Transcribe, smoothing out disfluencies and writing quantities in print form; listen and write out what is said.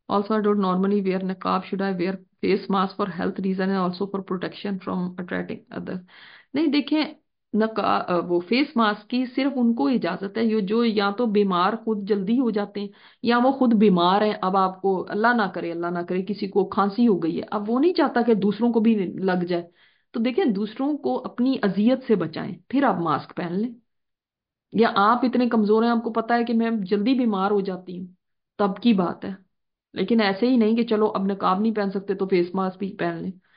Also I don't normally wear नकाब, should I wear face mask for health reason and also for protection from attracting other. नहीं देखें, वो face mask की सिर्फ उनको इजाजत है, ये जो या तो बीमार खुद जल्दी हो जाते हैं, या वो खुद बीमार हैं। अब आपको अल्लाह ना करे किसी को खांसी हो गई है, अब वो नहीं चाहता कि दूसरों को भी लग जाए, तो देखें दूसरों को अपनी अजियत से बचाएं, फिर आप मास्क पहन लें। या आप इतने कमजोर हैं, आपको पता है कि मैं जल्दी बीमार हो जाती हूँ, तब की बात है। लेकिन ऐसे ही नहीं कि चलो अब नकाब नहीं पहन सकते तो फेस मास्क भी पहन लें।